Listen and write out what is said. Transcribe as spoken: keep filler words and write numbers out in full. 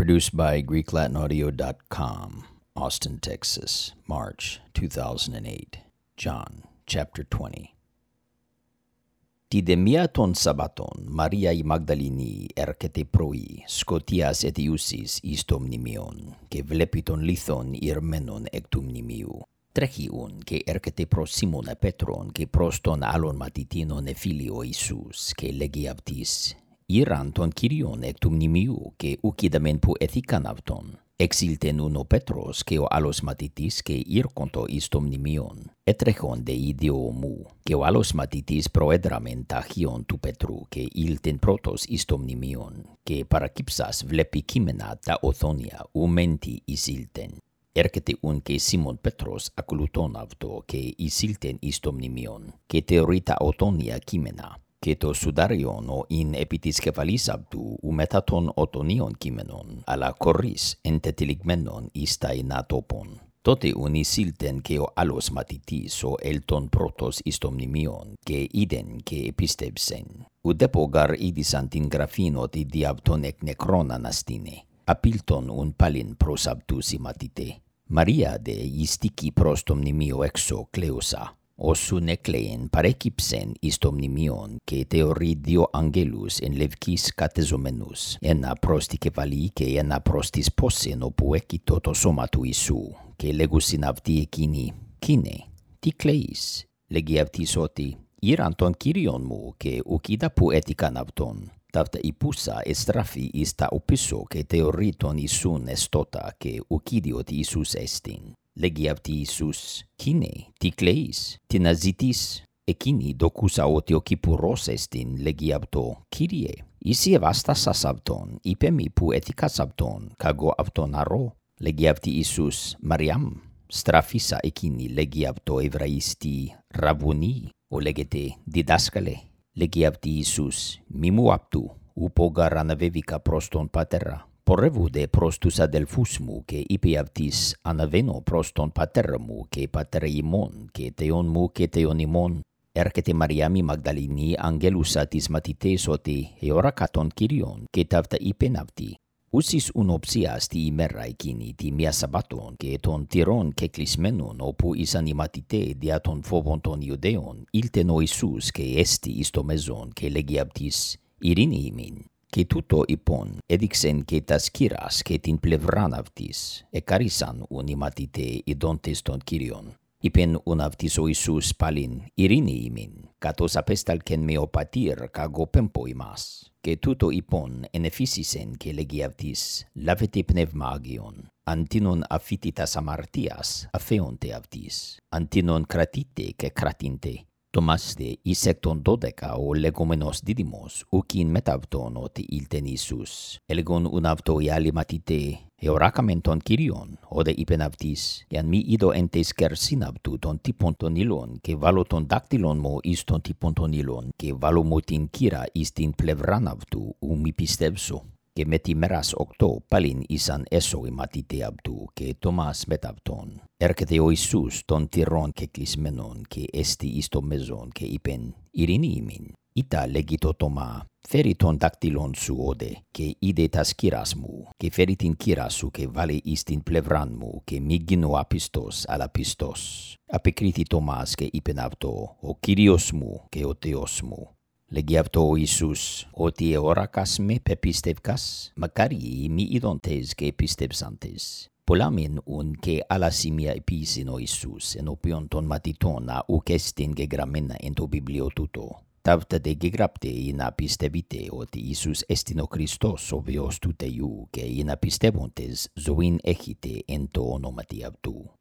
Produced by Greek Latin Audio dot com, Austin, Texas, March two thousand eight. John, chapter twenty. Ti demia ton sabaton, Maria η Magdalini έρχεται πρωί, σκοτίας αιτιούσης εις το μνημείον, και βλέπει τον λίθον ηρμένον εκ του μνημείου. Τρέχει ουν και έρχεται προς Σίμωνα Πέτρον και προς τον άλλον μαθητήνον εφήλιο Ιησούς, και λέγει αυτοίς, «Ήραν τον Κύριον εκ του μνημείου, και ουκ είδαμεν που έθηκαν αυτον». Εξήλθεν ούν ο Πέτρος και ο άλλος μαθητής και ήρκοντο εις το μνημείον. Έτρεχον δε οι δύο ομού, και ο άλλος μαθητής προέδραμεν ταχύον του Πέτρου, και ήλθεν πρώτος εις το μνημείον, και παρακύψας βλέπει κείμενα τα οθόνια, ου μέντι εισήλθεν. Έρχεται ούν και Σίμων Πέτρος ακολουθών αυτό, και εισήλθεν εις το μνημείον, και θεωρεί τα οθόνια κείμενα. Και το σουδάριον ο ειν επί της κεφαλής αυτού, ου μετά των οθονίων κείμενων, αλλά κορίς εντετυλιγμένων εις τα ενά τόπον. Τότε ουν εισήλθεν και ο άλλος μαθητής, ο έλτον πρώτος εις το μνημείον, και είδεν και επίστευσεν. Ουδέπω γαρ είδησαν την γραφήν ότι δι' αυτον εκ νεκρών αναστήνε. Απήλτον ουν πάλιν προς αυτούς οι μαθητέ. Μαρία δε ειστήκει προς το μνημείο έξω κλαίουσα. Όσουν εκλέεν παρέκυψεν εις το μνημείον, και θεωρεί δύο αγγέλους εν λευκής κατεζωμένους, ένα προς τη κεφαλή και ένα προς της πόσεν όπου έκειτο το σώμα του Ιησού, και λέγουσιν αυτοί εκείνοι, «Κίνε, τι κλαίεις?» Λέγει αυτής ότι, «Ήραν τον Κύριον μου, και ουκ είδα που έθηκαν αυτον». Ταύτα υπούσα εστράφη εις τα οπίσω, και θεωρεί τον Ιησούν εστότα, και ουκ είδε ότι Ιησούς έστιν. Λέγει αυτή Ιησούς, «Κίνε, τι κλαίεις, τι να ζητείς?» Εκείνη δοκούσα ότι ο Κυπουρός εστιν, λέγει αυτό, «Κύριε, εσύ εβάστασας αυτον, είπε μη που έθηκας αυτον, καγώ αυτον αρώ». Λέγει αυτή Ιησούς, «Μαριάμ». Στραφίσα εκείνη, λέγει αυτό Εβραϊστή, «Ραβουνί», ο λέγεται, «Διδάσκαλε». Λέγει αυτή Ιησούς, «Μη μου αυτού, ούπο γαρ αναβέβηκα προς τον Πατέρα». Πορεύου δε προς τους αδελφούς μου, και είπε αυτής, «Αναβαίνω προς τον πατέρα μου και πατέρα ημών, και Θεόν μου και Θεόν ημών». Έρχεται Μαριάμ η Μαγδαληνή αγγέλουσα της μαθητές ότι εώρακα τον Κύριον, και ταύτα είπεν αυτή. Ούσις ουν οψίας τη ημέρα εκείνη, τη μία Σαββάτων, και των τυρών κεκλεισμένων, όπου ήσαν οι μαθητέ δια των φόβων των Ιουδαίων, ήλθεν ο Ιησούς και έστη εις το μεζόν, και λέγει αυτής, «Ειρήνη ημίν». Και τούτο υπόν έδειξεν και τας κύρας και την πλευράν αυτής, εκάρισαν ουν οι μαθητέ ειδώντες τον Κύριον. Είπεν ουν αυτής ο Ιησούς πάλιν, «Ειρήνη ημίν, κατός απέσταλκεν με ο πατήρ καγώ πέμπω ημάς». Και τούτο υπόν ενεφύσισεν και λέγει αυτής, «Λάβετε πνεύμα Άγιον». Αντίνον αφήτητας αμαρτίας αφέονται αυτής, αντίνον κρατείτε και κρατήντε. Τομάς δε εις εκ των δώδεκα ο λεγόμενος δίδυμος, ουκίν μετά αυτόν ότι ήλθεν Ιησούς. Έλεγον ουν αυτό οι άλλοι μαθητέ, «Εωράκαμεν τον Κύριον», όδε είπεν αυτής, «Εάν μη είδω εν τες κερσίν αυτού τον τύπον των ύλων, και βάλω τον δάκτυλον μου εις τον τύπον των ύλων, και βάλω μου την κύρα εις την πλευράν αυτού, ου μη πιστεύσω». Και με τη μέρας οκτώ πάλιν ήσαν έσω οι μαθητέ αυτού, και Τομάς μετά αυτόν. Έρχεται ο Ιησούς των τυρών κεκλεισμένων, και έστη εις το μεζόν, και είπεν, «Ειρήνη ημίν». Ήτα λέγει το Τομά, «Φέρει τον δάκτυλον σου όδε, και είδε τας κύρας μου, και φέρει την κύρα σου και βάλε εις την πλευράν μου, και μη γίνω άπιστος, αλλά πιστός». Απεκρίθη Τομάς και είπεν αυτό, «Ο Κύριος μου και ο Θεός μου». Λέγει αυτό ο Ιησούς, ότι εώρακας με πεπίστευκας, μακάριοι μη ειδώντες και πίστευσαντες. Πολλά μεν ουν και άλλα σημεία επίσην ο Ιησούς, ενώπιον των μαθητών να ουκ έστιν γεγραμμένα εν το βιβλίο τούτο. Ταύτα δε γεγράπτε ή να πιστεύετε ότι Ιησούς έστιν ο Χριστός ο Υιός του Θεού, και ή να πιστεύοντες ζωήν έχετε εν το ονόματι αυτού.